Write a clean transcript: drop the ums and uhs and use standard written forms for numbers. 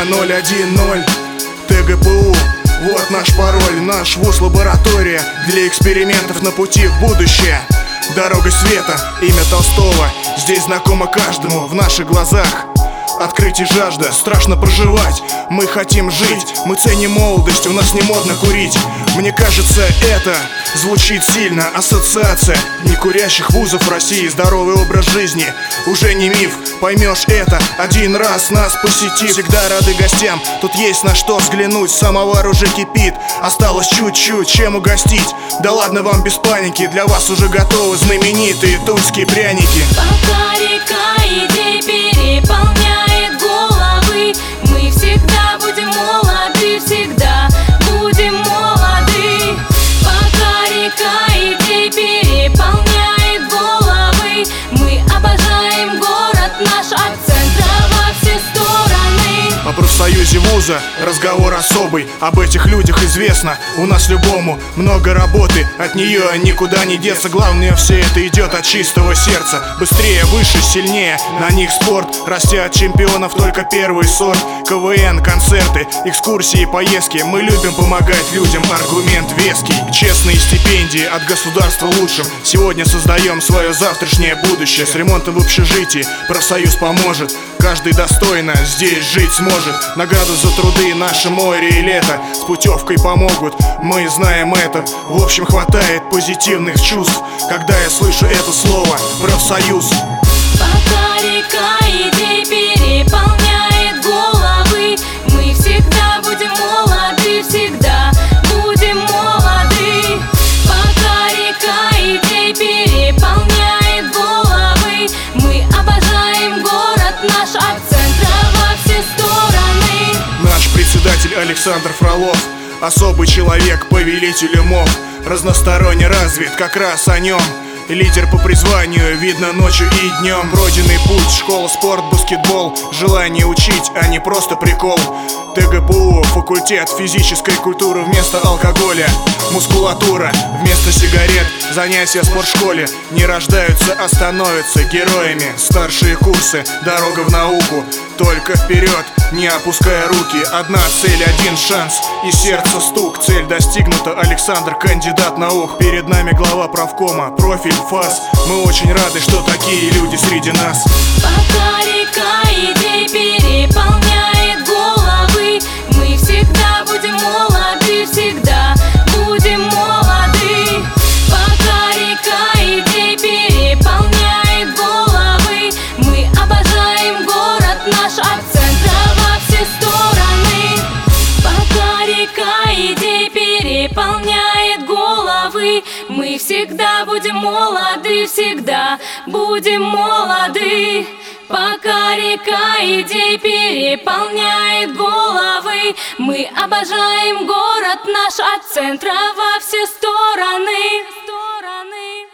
010 ТГПУ. Вот наш пароль, наш вуз лаборатория для экспериментов на пути в будущее. Дорога света, имя Толстого здесь знакомо каждому. В наших глазах открытие жажда, страшно проживать. Мы хотим жить, мы ценим молодость, у нас не модно курить. Мне кажется, это звучит сильно. Ассоциация некурящих вузов России. Здоровый образ жизни уже не миф. Поймешь это один раз нас посетив. Всегда рады гостям, тут есть на что взглянуть. Самовар уже кипит, осталось чуть-чуть чем угостить. Да ладно вам без паники, для вас уже готовы знаменитые тульские пряники. Пока река идей переполняет головы, мы всегда будем молоды, всегда будем молоды. Пока река идей переполняет головы, мы обожаем город наш от центра во все стороны. О профсоюзе вуза разговор особый. Об этих людях известно у нас любому. Много работы, от нее никуда не деться. Главное, все это идет от чистого сердца. Быстрее, выше, сильнее, на них спорт. Растя от чемпионов только первый сорт. КВН, концерты, экскурсии, поездки. Мы любим помогать людям, аргумент веский. Честные стипендии от государства лучшим. Сегодня создаем свое завтрашнее будущее. С ремонтом в общежитии профсоюз поможет. Каждый достойно здесь жить сможет. Награду за труды наше море и лето с путевкой помогут, мы знаем это. В общем, хватает позитивных чувств, когда я слышу это слово профсоюз. Пока река идей переполняет головы, мы всегда будем молоды, всегда будем молоды. Пока река идей переполняет головы, мы обожаем город наш от центра во все стороны. Наш председатель Александр Фролов, особый человек, повелитель умов, разносторонне развит, как раз о нем. Лидер по призванию, видно ночью и днем. Пройденный путь, школа, спорт, баскетбол. Желание учить, а не просто прикол. ТГПУ, факультет физической культуры вместо алкоголя. Мускулатура вместо сигарет. Занятия в спортшколе не рождаются, а становятся героями. Старшие курсы, дорога в науку. Только вперед, не опуская руки. Одна цель, один шанс и сердце стук. Цель достигнута, Александр кандидат наук. Перед нами глава правкома, профиль ФАС. Мы очень рады, что такие люди среди нас. Пока река идей переполняет головы, мы всегда будем молоды, всегда будем молоды. Пока река идей переполняет головы, мы обожаем город наш от центра во все стороны. Пока река идей переполняет головы, мы всегда будем молоды, всегда будем молоды. Пока река идей переполняет головы, мы обожаем город наш от центра во все стороны.